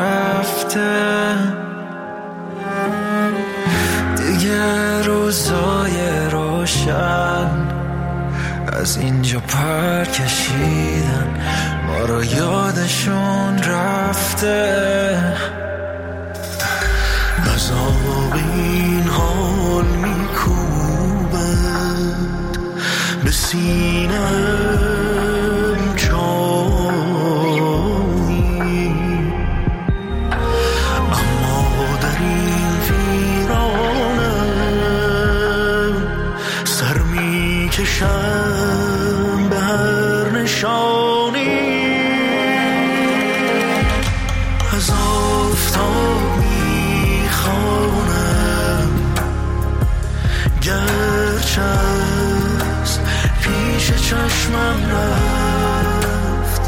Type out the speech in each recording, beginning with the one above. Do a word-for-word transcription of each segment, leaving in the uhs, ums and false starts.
رفته، دیگه روزای روشن از اینجا پر کشیدن، ما رو یادشون رفته. عذاب این حال میکوبد به سینم چایی، اما در این ویرانم سر میکشم به هر نشانی. از آفتاب میخوانم گرچه از پیش چشمم رفت،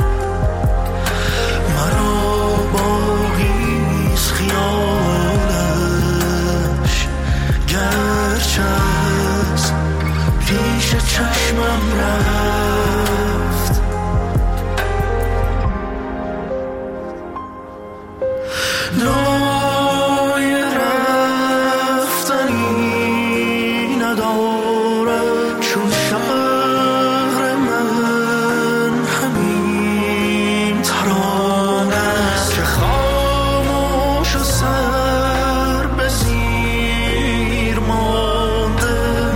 مرا باقیست خیالش گرچه از پیش چشمم رفت. رای رفتنی ندارد چون شهر من، همین ترانه است که خاموش و سر به زیر مانده،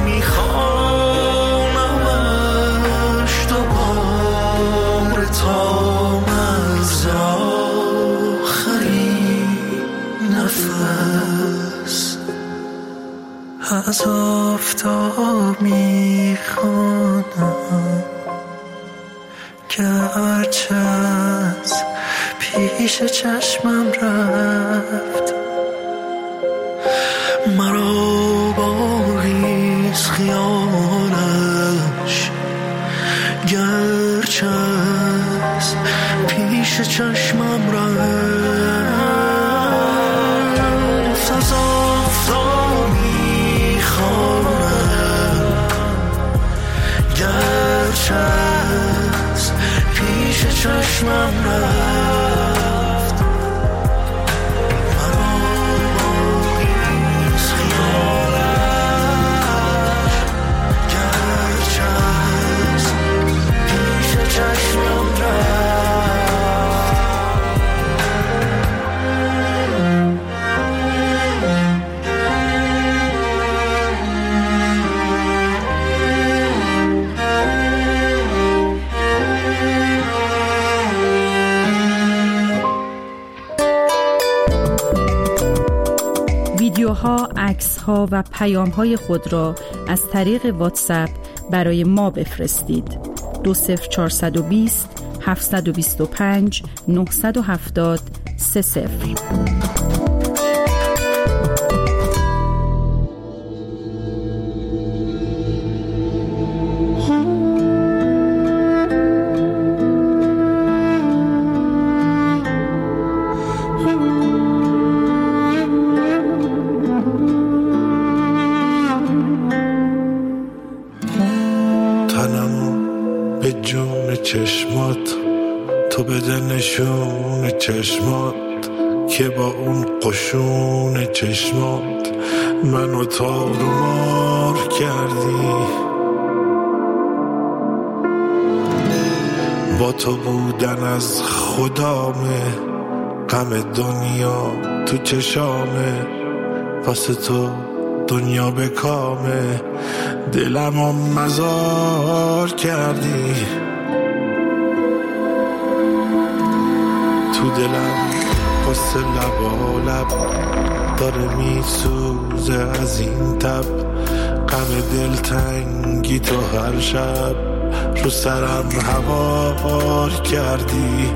میخوانمش دوباره تا مرز نفس. از آفتاب میخوانم گرچه از پیش چشمم رفت، مرا باقیست خیالش گرچه از پیش چشمم رفت. از آفتاب میخوانم گرچه از پیش چشمم رفت، مرا باقیست خیالش گرچه از پیش چشمم رفت. ویدیوها، عکس‌ها و پیام‌های خود را از طریق واتساپ برای ما بفرستید. دو صفر چهارصد و بیست هفتصد و بیست و پنج نهصد و هفتاد سه صفر. به جون چشمات تو بده نشون چشمات که با اون قشون چشمات منو تار و مار کردی. با تو بودن از خدامه، غم دنیا تو چشامه، واسه تو دنیا به کامه، دلمو مزار کردی. تو دلم قصه لبا لب داره میسوزه از این تب، غم دلتنگی تو هر شب رو سرم هوار کردی.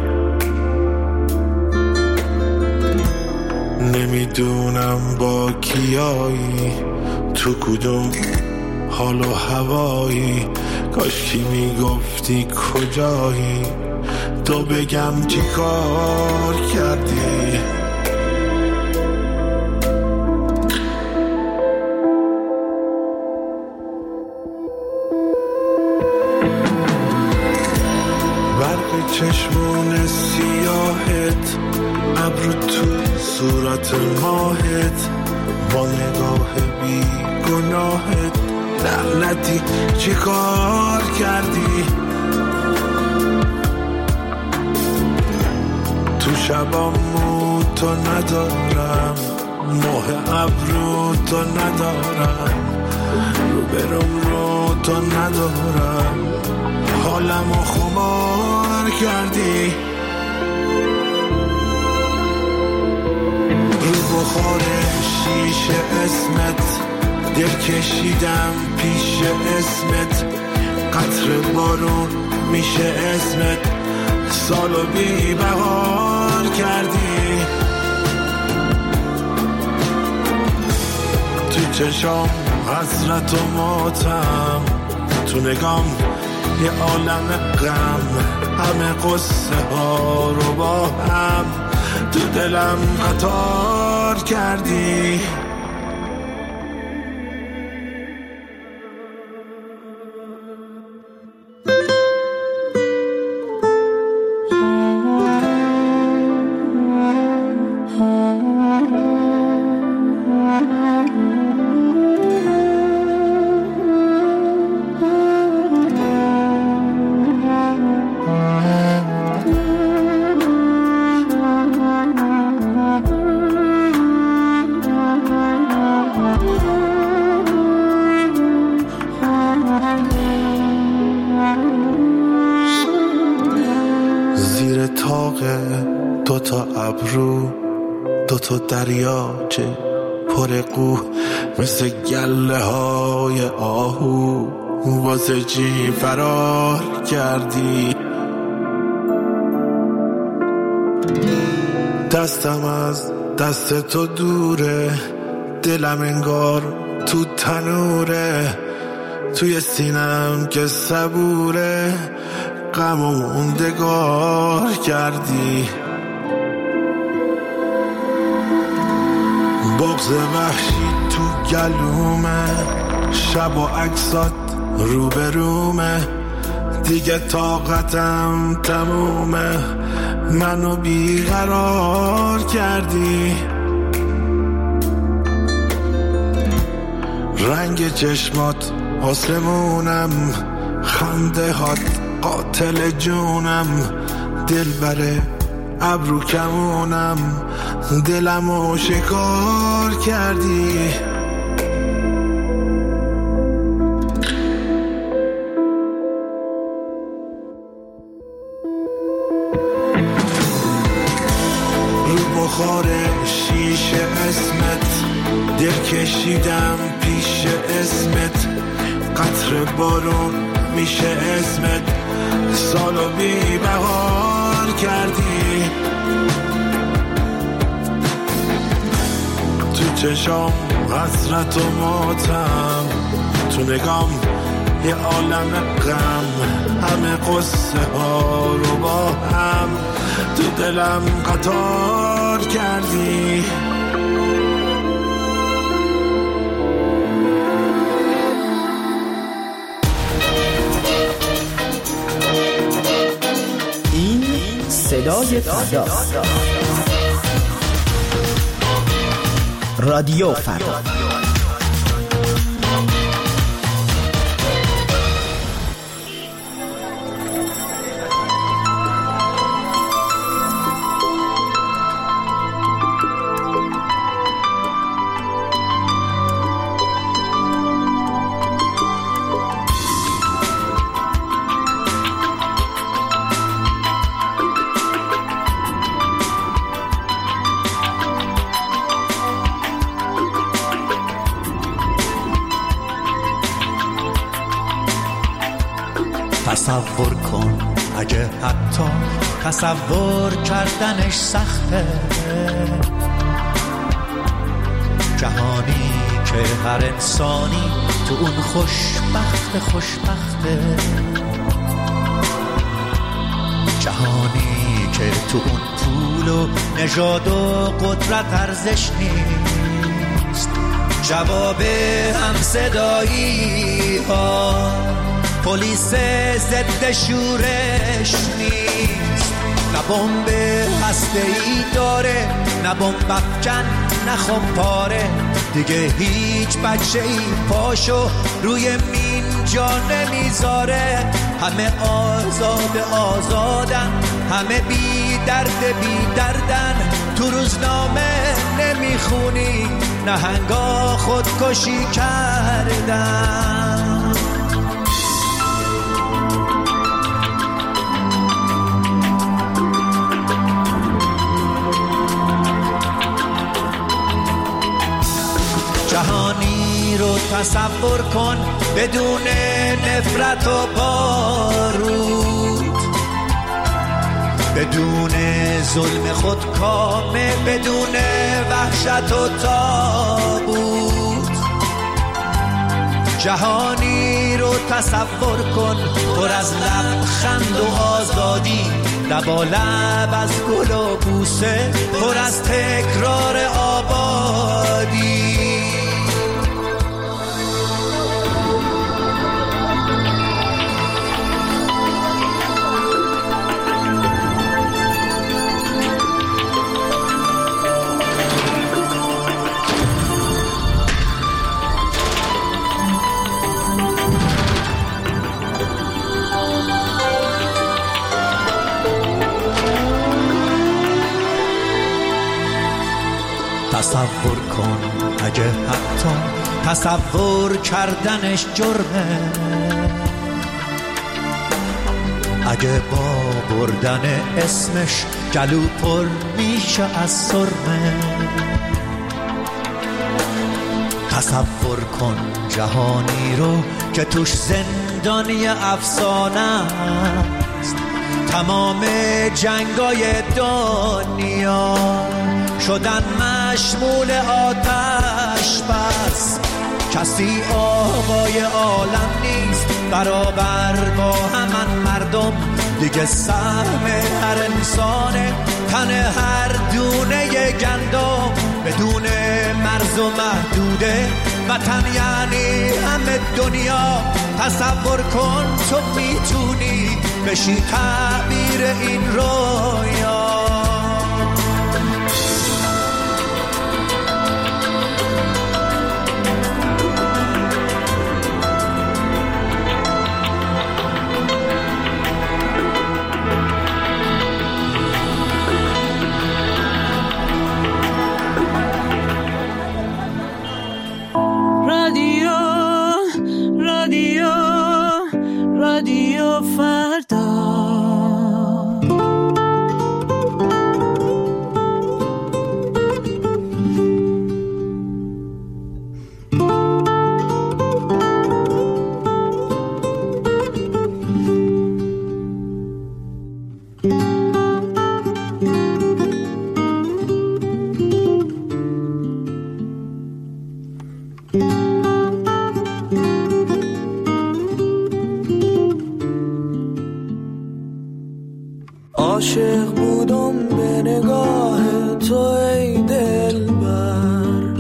نمیدونم با کیایی، تو کدوم حال و هوایی، کاش کی میگفتی کجایی، تو بگم چی کار کردی. برق چشمون سیاهت ابرو صورت ماهت، با نگاه بی گناهت، لعنتی چی کار کردی؟ تو شبام مو تو ندارم، ماه ابرو تو ندارم، رو برم رو تو ندارم، حالمو خمار کردی. رو بخور شیشه اسمت، دل کشیدم پیش اسمت، قطر بارون میشه اسمت، سالو بی بهار کردی. تو چشام حسرت و ماتم، تو نگام یه عالم غم، همه قصه ها رو با هم تو دلم قطار کردی. دوتا ابرو، دوتا دریاچه پر قو، مثل گله های آهو، واسه چی فرار کردی؟ دستم از دست تو دوره، دلم انگار تو تنوره، توی سینم که صبوره، غم و موندگار کردی. بغض وحشی تو گلومه، شب و عکسات روبرومه، دیگه طاقتم تمومه، منو بیقرار کردی. رنگ چشمات آسمونم، خنده هات قاتل جونم، دل بره ابرو کمونم، دلمو شکار کردی. رو بخار شیشه اسمت، دل کشیدم پیش اسمت، قطر بارون میشه اسمت، سالو بی بهار کردی. تو چشام حسرت و ماتم، تو نگام یه عالم غم، همه قصه ها رو با هم تو دلم قطار کردی. صدای فرداست. رادیو فردا. تصور کن اگه حتی تصور کردنش سخته، جهانی که هر انسانی تو اون خوشبخت خوشبخته، جهانی که تو اون پول و نژاد و قدرت ارزش نیست، جواب همصدایی ها پلیس ضد شورش نیست، نه بمب هسته‌ای داره نه نه بمب افکن نه خمپاره، دیگه هیچ بچه ای پاشو روی مین جا نمیذاره. همه آزاد آزادن، همه بی درد بی دردن. تو روزنامه نمیخونی نهنگا خودکشی کردن. جهانی رو تصور کن بدون نفرت و بارود، بدون ظلم خودکامه، بدون وحشت و تابوت. جهانی رو تصور کن پر از لبخند و آزادی، لبالب از گل و بوسه، پر از تکرار آبادی. تصور کن اگه حتی تصور کردنش جرمه، اگه با بردن اسمش گلو پر میشه از سرمه. تصور کن جهانی رو که توش زندانی افسانه است، تمام جنگای دنیا شدن مشمول آتش بس. کسی آقای عالم نیست برابر با همان مردم، دیگه سهم هر انسانه تن هر دونه گندم. بدون مرز و محدوده وطن یعنی همه دنیا. تصور کن تو میتونی بشی تعبیر این رویا. رادیو فردا. عاشق بودم به نگاه تو ای دلبر،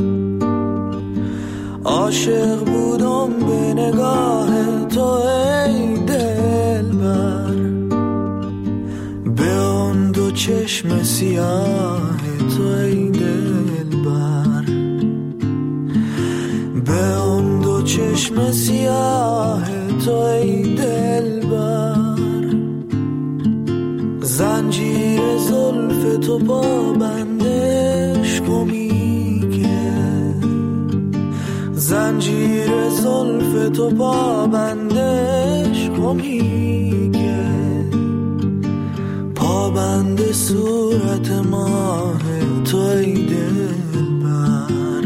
عاشق بودم به نگاه تو ای دلبر. به اون دو چشم سیاه تو ای دلبر، به اون دو چشم سیاه تو ای دلبر. زنجیر زلف تو پابندش کمی که، زنجیر زلف تو پابندش کمی که. پابند صورت ماه تو ای دلبر،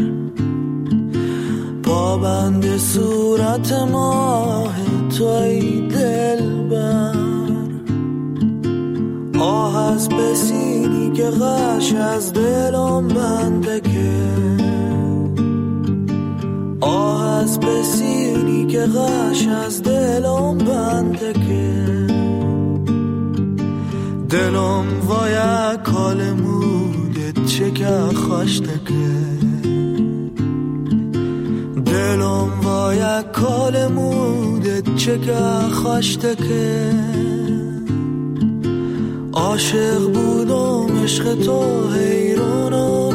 پابند صورت ماه تو ای دلبر. آه از بسینی که غش از دلم بنده که، آه از بسینی که غش از دلم بنده که. دلم وای کال مودت چه که خوشته که، دلم وای کال مودت چه که خوشته که. عاشق بودم عشق تو حیرانم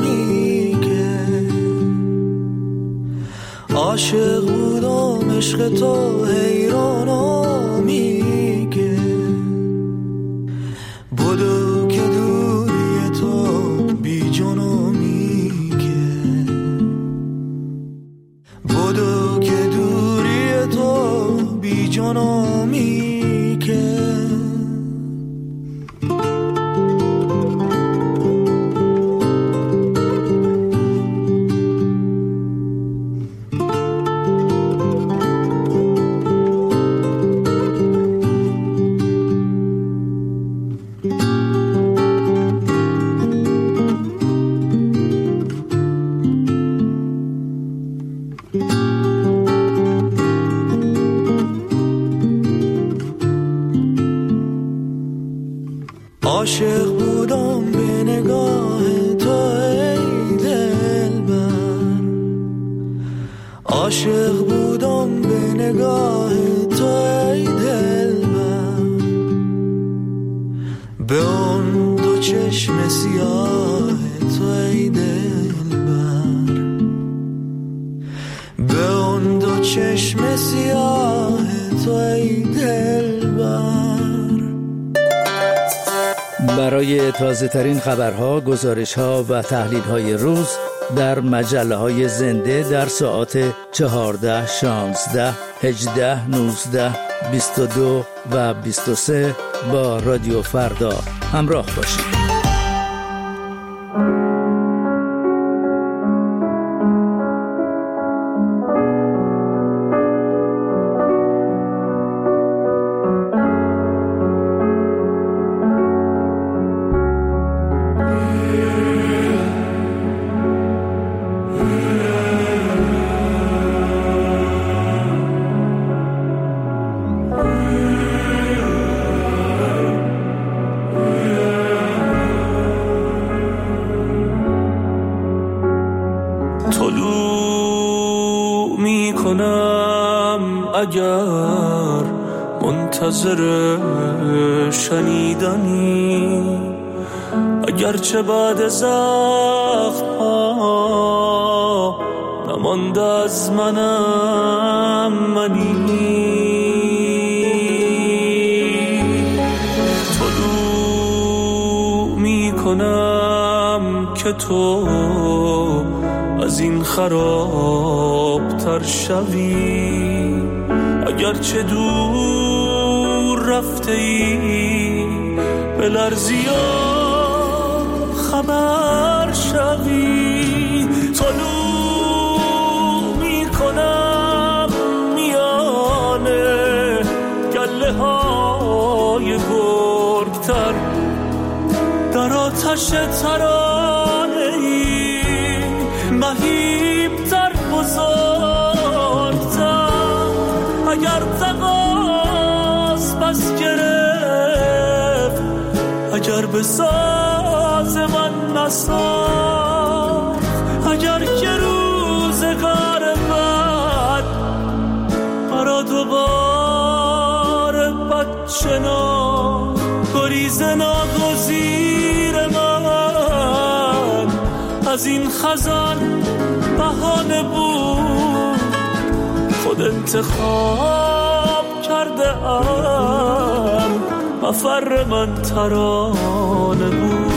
عاشق بودم عشق تو حیرانم میگه بدو که دوری تو بی جانم میگه بدو که دوری تو بی جانم میگه عاشق بودم به نگاه تو ای دلبر عاشق بودم به نگاه تو ای دلبر به اون دو چشم سیاه تو ای دلبر به اون دو چشم سیاه تو ای دلبر. برای تازه ترین خبرها، گزارشها و تحلیل های روز در مجله های زنده در ساعات چهارده، شانزده، هجده، نوزده، بیست و دو و بیست و سه با رادیو فردا همراه باشید. اگر منتظر شنیدنی اگرچه بعد زخم ها نمانده از منم منی طلوع می کنم که تو از این خراب تر شوی اگرچه دور رفته ای به لرزی خبر شوی طلوع می کنم میانه گله های گرگتر در آتش ترانه ای مهیبتر بزرگتر اگر تقاس بس گرفت اگر به ساز من نساخت اگر که روزگار بد مرا دوباره بد شناخت گریز ناگزیر من از این خزان بهانه بود خود انتخاب کرده ام مفر من ترانه بود.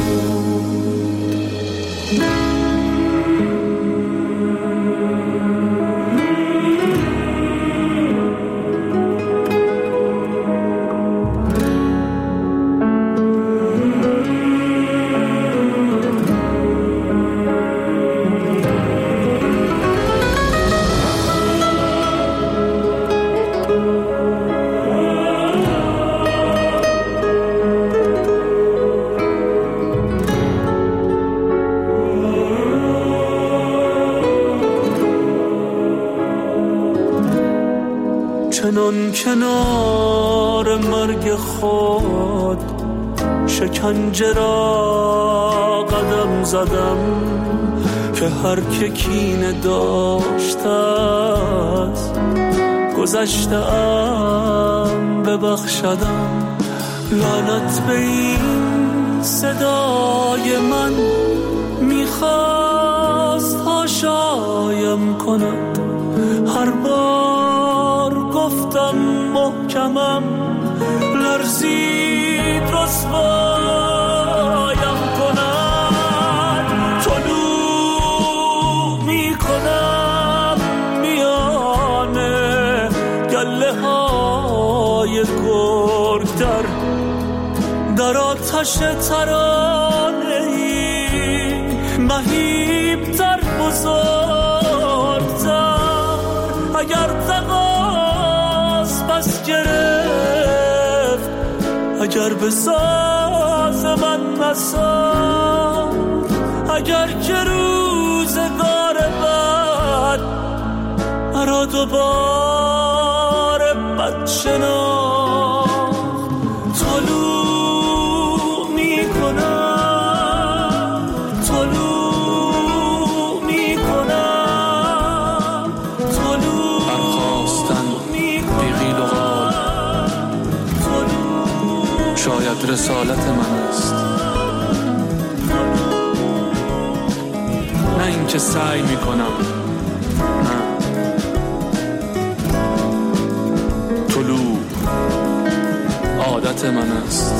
چنان کنار مرگ خود شکنجه را قدم زدم که هر که کینه داشته است گذشته ام ببخشدم لعنت به این صدای من میخواست هاشایم کند هر بار گفتم محکمم لرزید رسوایم کند طلوع می کنم میانه گله های گرگ در در آتش ترانه ای مهیب در بزرگتر اگر تقاس بس گرفت اگر به ساز من نساد اگر که روزگار بد مرا دوباره بد شناخت طلوع می کنم طلوع می کنم طلوع برخواستن بیغیل و غال شاید رسالت من است، نه اینکه سعی می کنم، نه طلوع عادت من است.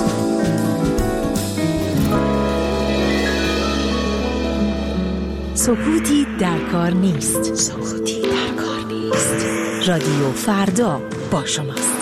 سکوتی در کار نیست. سکوتی در کار نیست. رادیو فردا با شماست.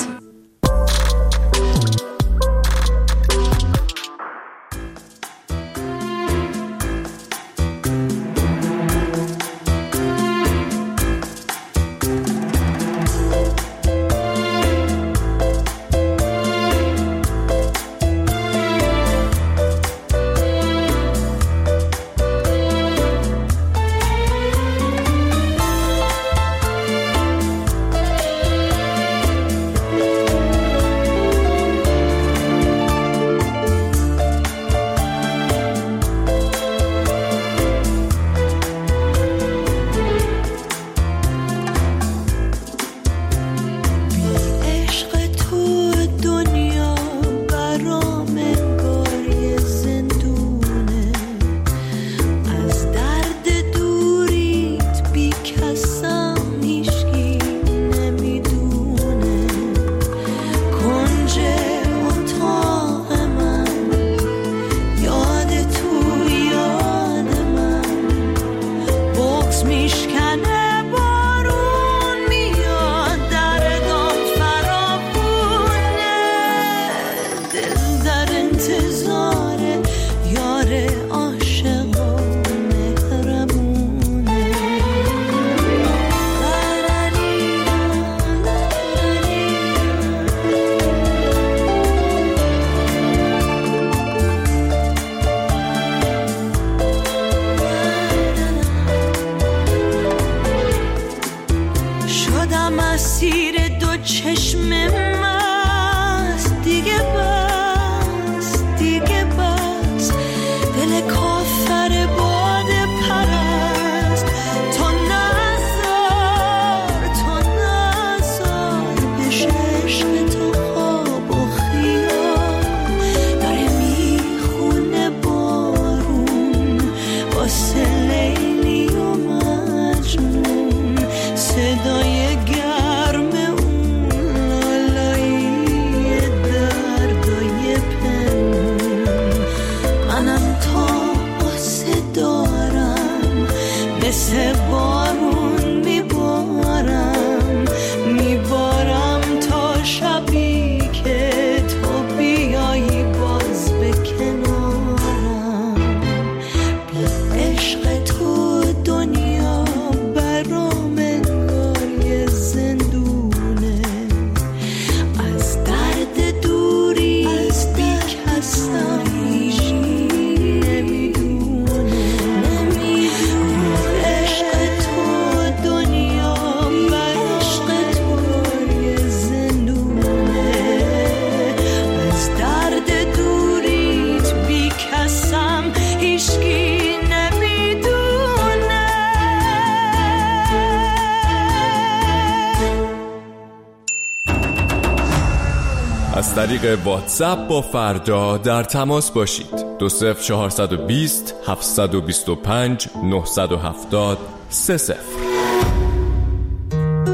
از طریق واتساپ با فردا در تماس باشید. دو صفر چهارصد و بیست هفتصد و بیست و پنج نهصد و هفتاد سه صفر.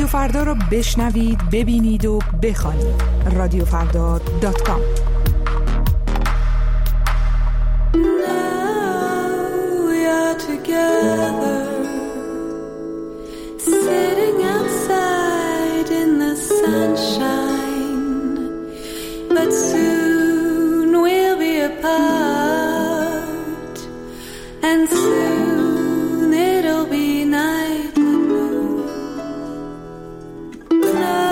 فردا را بشنوید، ببینید و بخوانید. رادیو فردا دات کام. Together, sitting outside in the sunshine, but soon we'll be apart, and soon it'll be night blue. No,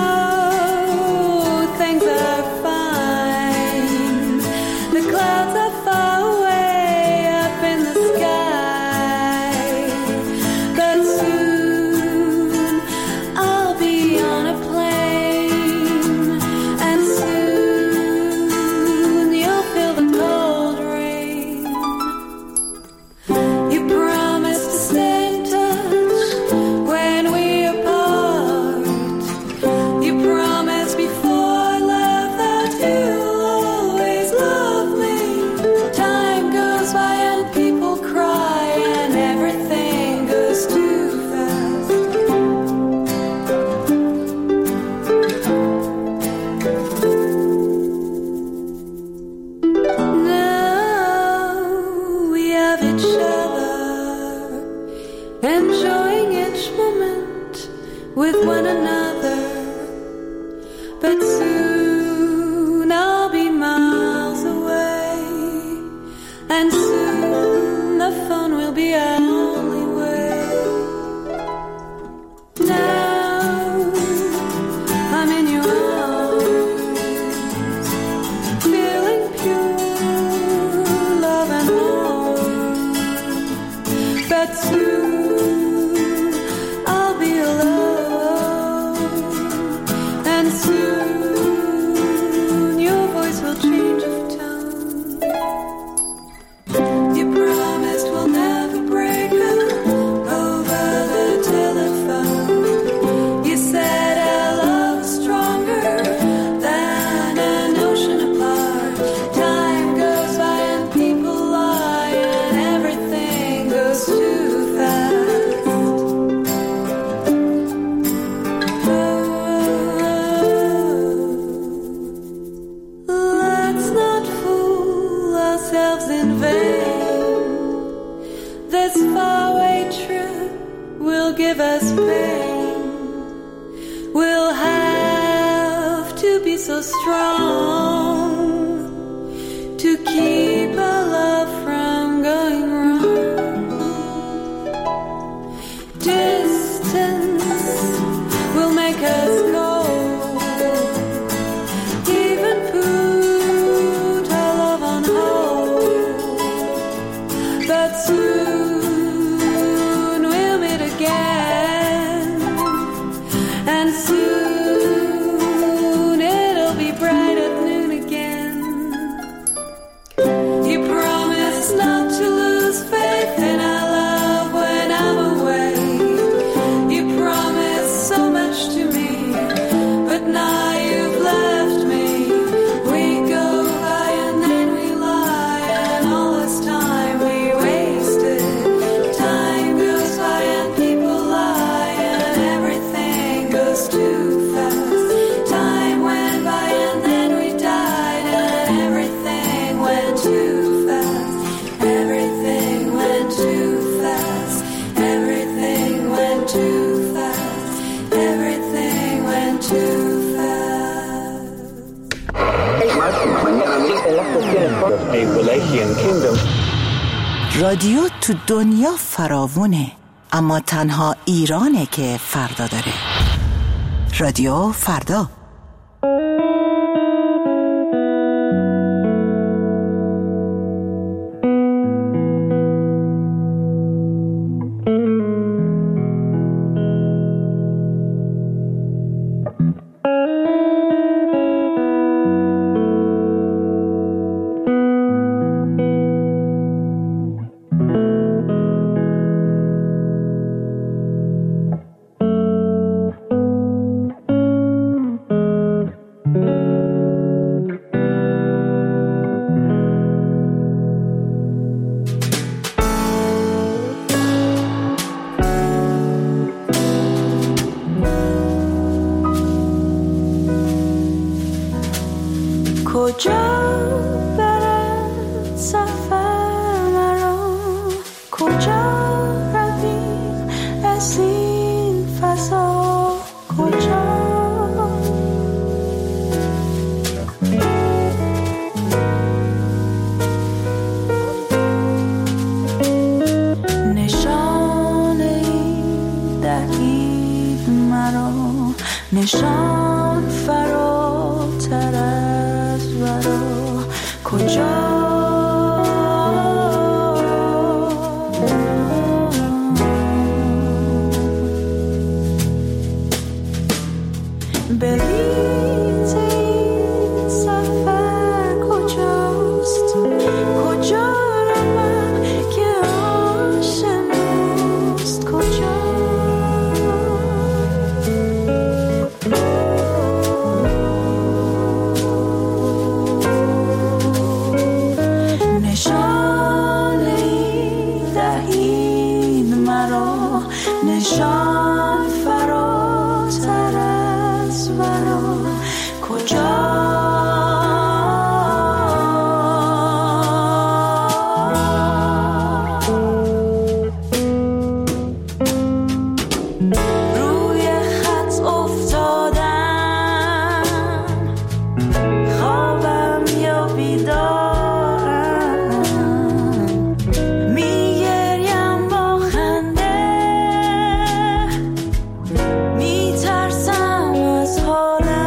things are fine. The clouds are far away up in the sky. Enjoying each moment with one another, but soon I'll be miles away, and soon the phone will be our only way. Now I'm in your arms, feeling pure love and warmth, but soon give us pain. We'll have to be so strong to keep our love from going wrong. Distance will make us cold, even put our love on hold, but soon رادیو تو دنیا فراوونه، اما تنها ایرانه که فردا داره. رادیو فردا. کجا برد سفر مرا، کجا رویم از این فضا، کجا نشان فراتر از ورا، کجا بلیط این سفر کجاست، کجا روم که آشناست، کجا نشان فراتر از ورا، کجا روی خط افتادم، خوابم یا بیدارم، میگریم با خنده، میترسم از حالم.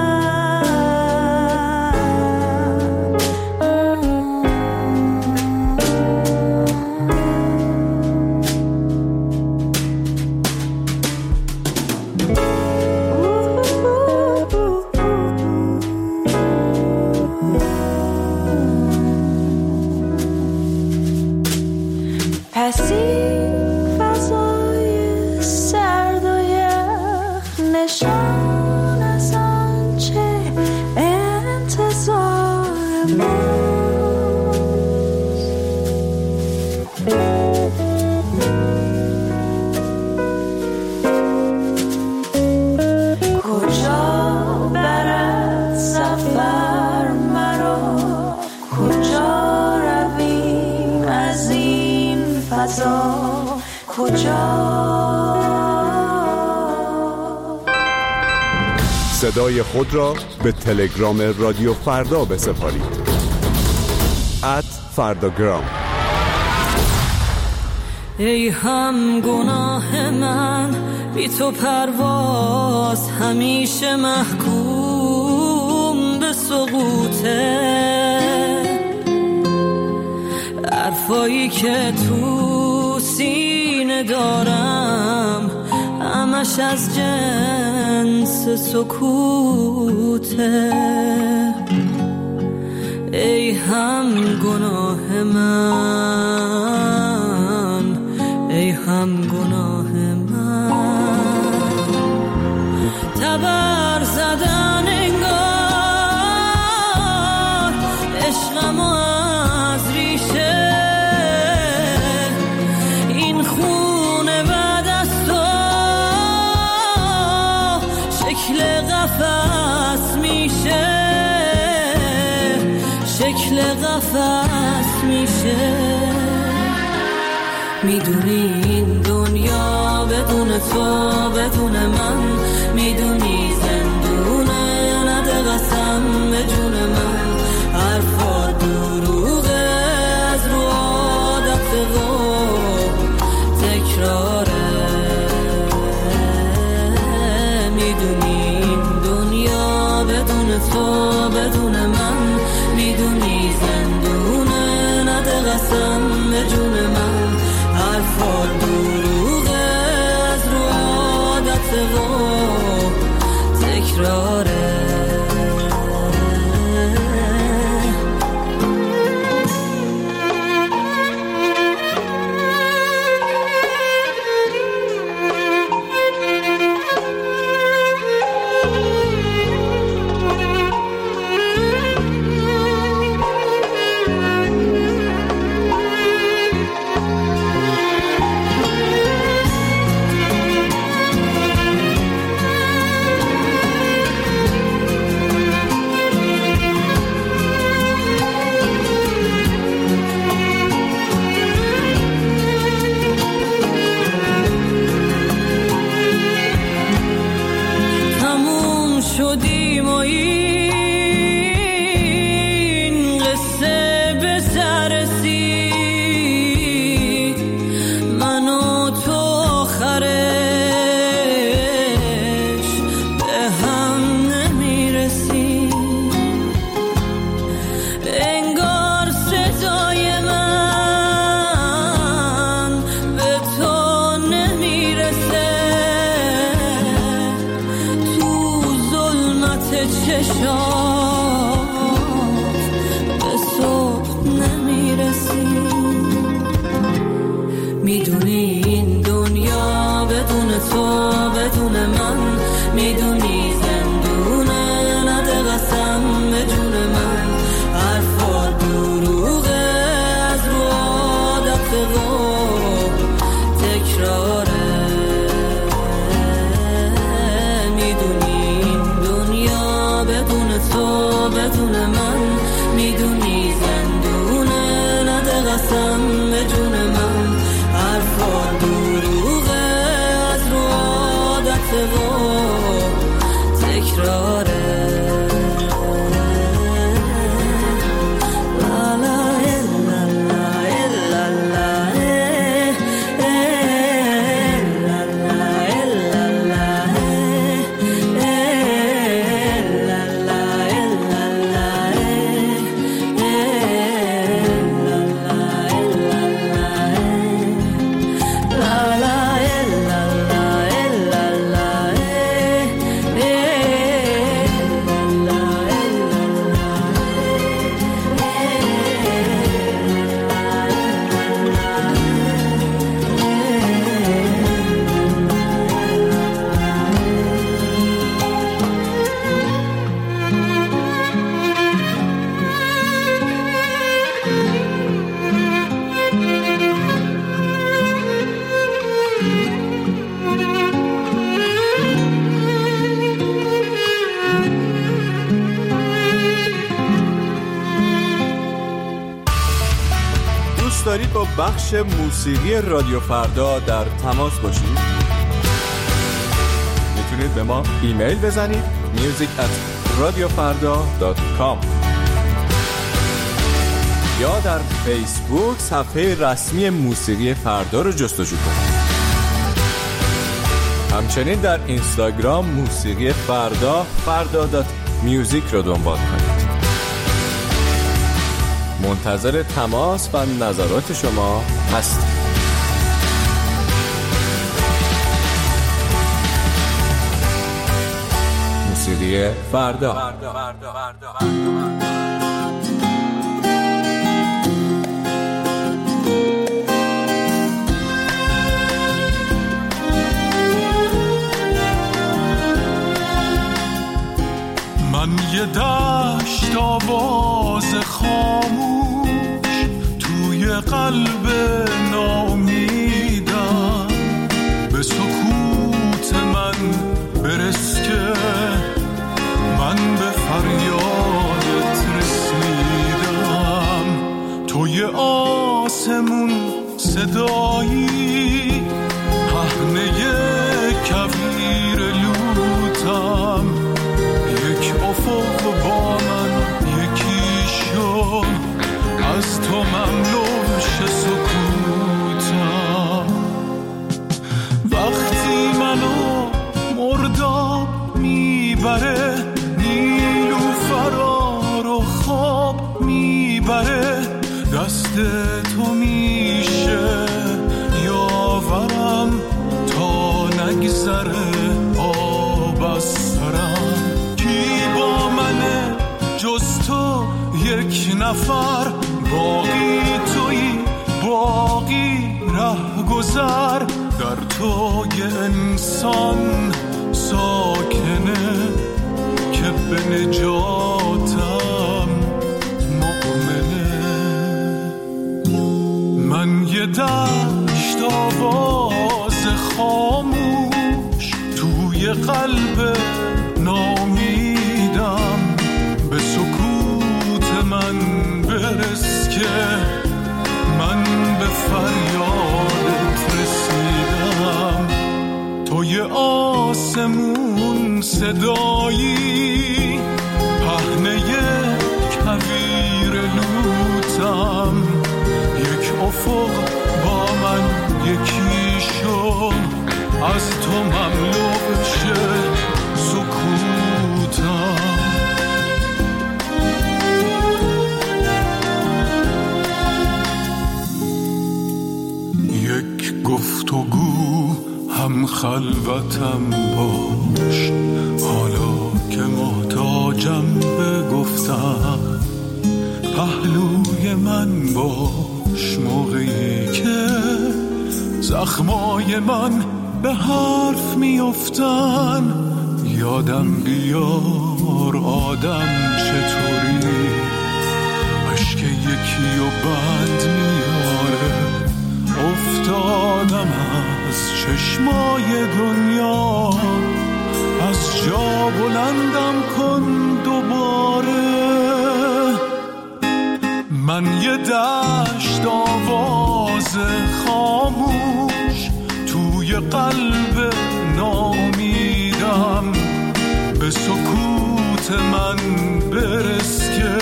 پس این فضای سرد و یخ نشان از آنچه انتظار ماست. کجا برد سفر مرا، کجا رویم از این فضا، کجا صدای خود را به تلگرام رادیو فردا بسپارید. ات فرداگرام. ای هم گناه من بی تو پرواز همیشه محکوم به سقوطه، حرفایی که تو سینه دارم همش از جنس سکوته. ای هم گناه من، ای هم گناه من، تبر زدن انگار عشقمو از ریشه، این خونه بعد از تو شکل قفس میشه، شکل قفس میشه. میدونی این دنیا بدون تو بدون من، میدونی زندونه نده قسم به جون من، حرفا دروغه از رو عادت و تکراره. میدونی این دنیا بدون تو بدون من، میدونی زندونه نده قسم به جون من، حرفا دروغه از رو عادت و تکراره. میدونی این دنیا بدون تو بدون من، میدونی زندونه نده قسم به جون من. حرفا دروغه از رو عادت و تکراره، میدونی این دنیا بدون تو بدون من، میدونی زندونه نده قسم به جون من. حرفا دروغه از رو عادت و تکراره. دارید با بخش موسیقی رادیو فردا در تماس باشید؟ میتونید به ما ایمیل بزنید میوزیک ات رادیو فردا دات کام یا در فیسبوک صفحه رسمی موسیقی فردا رو جستجو کنید. همچنین در اینستاگرام موسیقی فردا فردا دات میوزیک رو دنبال کنید. منتظر تماس و نظرات شما هستم. موسیقی فردا. من یه دشت آواز خاموش توی قلب ناامیدم، به سکوت من برس که من به فریادت رسیدم. توی آسمون صدایی پهنه کویر لوتم، یک افق با من یکی شو، از تو مملوش سکوتم. وقتی منو مرداب میبره، نیلوفرا رو خواب میبره، دست تو میشه یاورم تا نگذره آب از سرم. کی با منه جز تو یک نفر، باقی تویی باقی ره گذر، در تو یه انسان ساکنه که به نجاتم مؤمنه. من یه دشت آواز خاموش توی قلب نامیدم، به سکوت من برس که من به فریادت رسیدم. توی آسمون صدایی پهنه کویر لوتم، یک افق با من یکی شو، از تو مملو شه سکوتم. یک گفتگو هم خلوتم باش، حالا که محتاجم به گفتم، پهلوی من باش موقعی که زخمای من به حرف میافتن. یادم بیار آدم چطوری، اشک یکی و بند میاره. افتادم از چشمای دنیا، از جا بلندم کن دوباره. من یه دشت آواز خاموش توی قلب نامیدم. به سکوت من برس که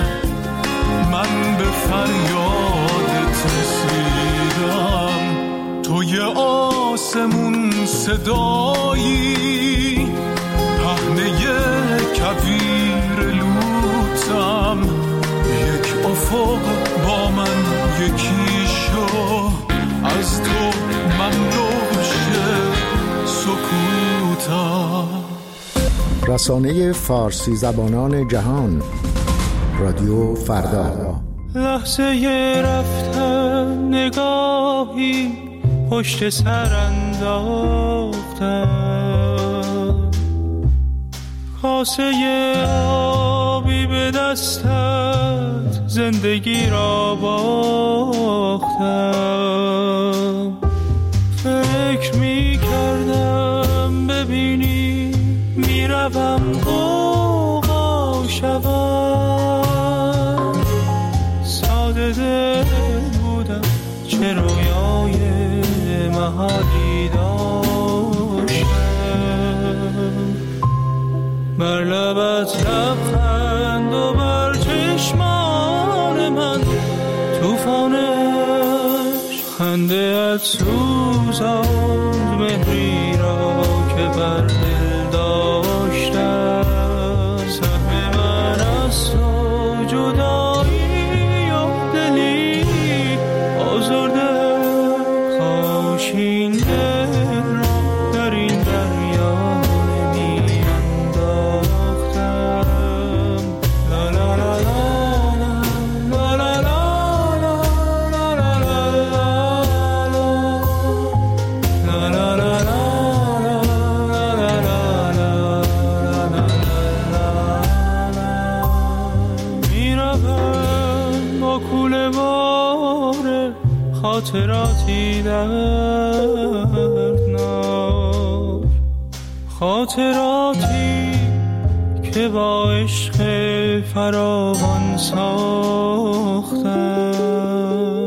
من به فریادت رسیدم. توی آسمون صدایی، پهنه کویر لوتم. یک افق با من یکی شو، از تو مملو شه سکوتم. رسانه فارسی زبانان جهان، رادیو فردا. لحظه رفتن نگاهی پشت سر انداختم، کاسه آبی به دستت زندگی را باختم. فکر می کردم ببینی میروم غوغا شوم. ساده دل بودم چه رویای محالی داشتم. بر لبت لبخند و بر چشمان من توفانش خنده ات سوزاند مهری را که بر دل داشتم. سهم من از تو جدایی و دلی آزرده. کاش این دل را در این دریا نمی انداختم. لا لا لا لا لا لا لا خاطراتی دردناک، خاطراتی که با عشق فراوان ساختم.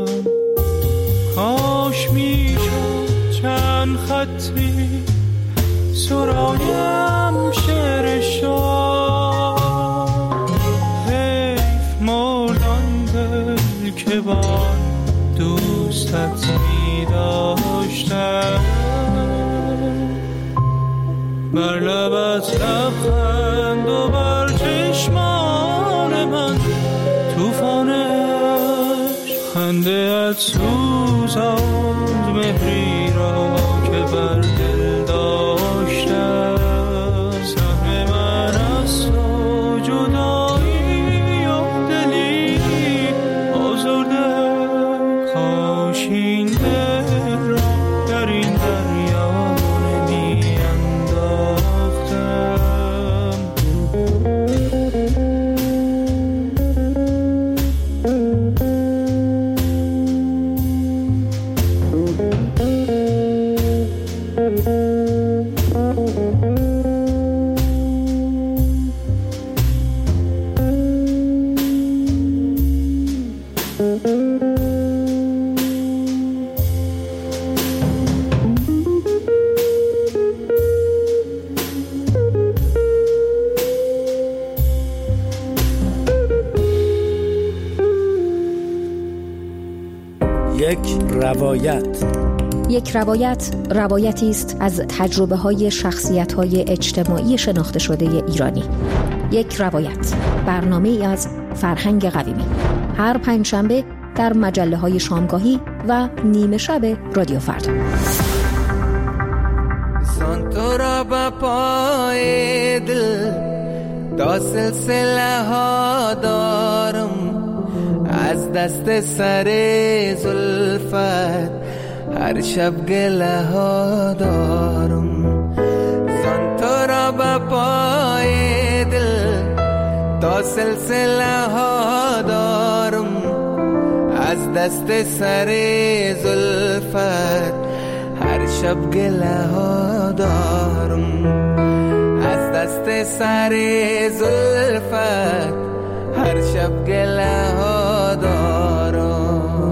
کاش میشد چند خطی سرایم شعر شاه. حیف مردان دل که با دوستت می داشتم. بر لبت لبخند و بر چشمان من توفانش خنده ات سوزاند مهری را که بر دل داشتم. سهم من از تو جدایی و دلی آزرده. کاش این دل را در این دریا نمی انداختم. یک روایت. یک روایت روایتی است از تجربه های شخصیت های اجتماعی شناخته شده ایرانی. یک روایت، برنامه ای از فرهنگ قویمی، هر پنجشنبه در مجله های شامگاهی و نیمه شب رادیو فردا. تو را با پای دل دا سلسله ها دارم، از دست سر زلفت هر شب گله ها دارم زن تو را به پای دل تا سلسله ها دارم از دست سر زلفت هر شب گله ها دارم از دست سر زلفت هر شب گله ها دارم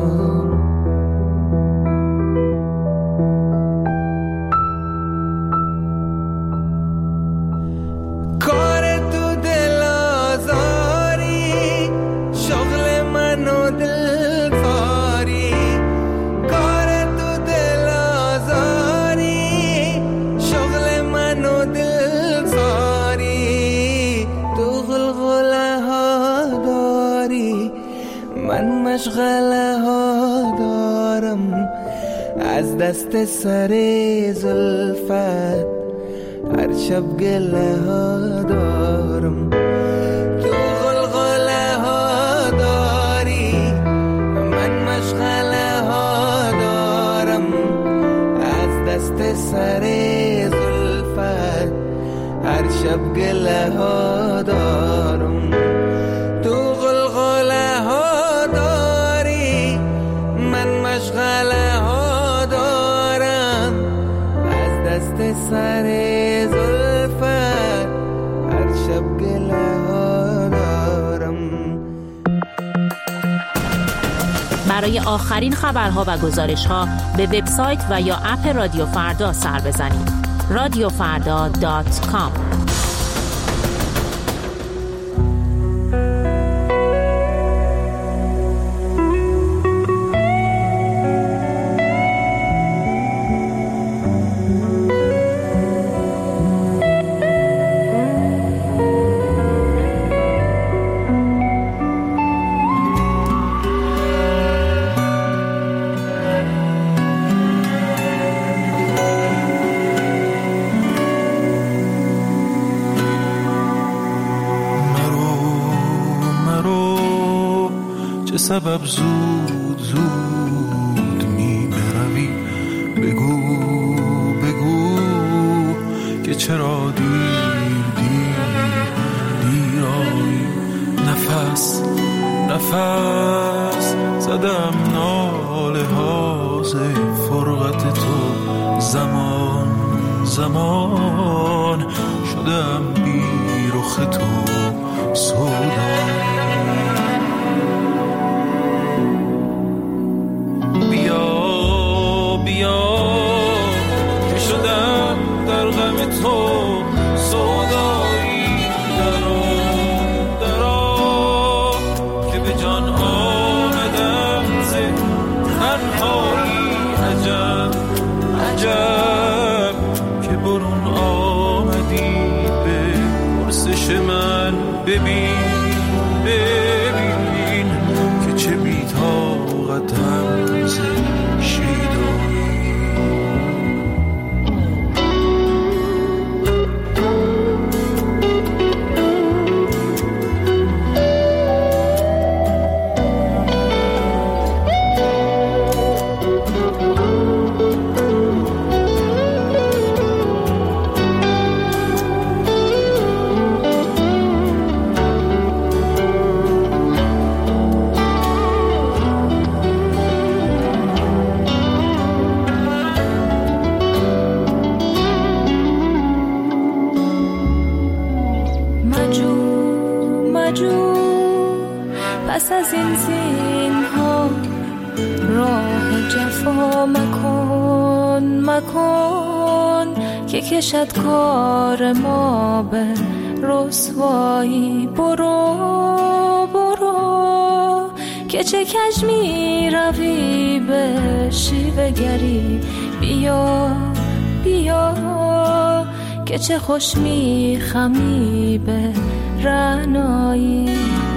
کار تو دل آزاری شغل من و دل فاری کار تو دل آزاری شغل من و دل فاری تو غلغله ها داری من مشغله ها دارم از دست سر زلفت هر شب گله ها دارم تو غلغله ها داری من مشغله ها دارم از دست سر زلفت هر شب گله ها دارم تو غلغله ها داری من مشغله ها دارم از دست سر زلفت هر شب گله ها دارم. برای آخرین خبرها و گزارش‌ها به وبسایت و یا اپ رادیو فردا سر بزنید. رادیو فردا دات کام. سبب زود زود می بروی بگو بگو که چرا دیر دیر دیرایی نفس نفس زدم ناله هاز فرقت تو زمان زمان شدم بی رخ تو سودا تو سودایی درا درا که به جان آمدم ز تنهایی عجب عجب که برون آمدی به پرسش من ببین ببین که چه بی‌طاقتم ز شیدایی پس از این زینها راه جفا مکن مکن که کشد کار ما به رسوایی برو برو که چه کج می روی به شیوه گری بیا بیا که چه خوش می خمی به رعنایی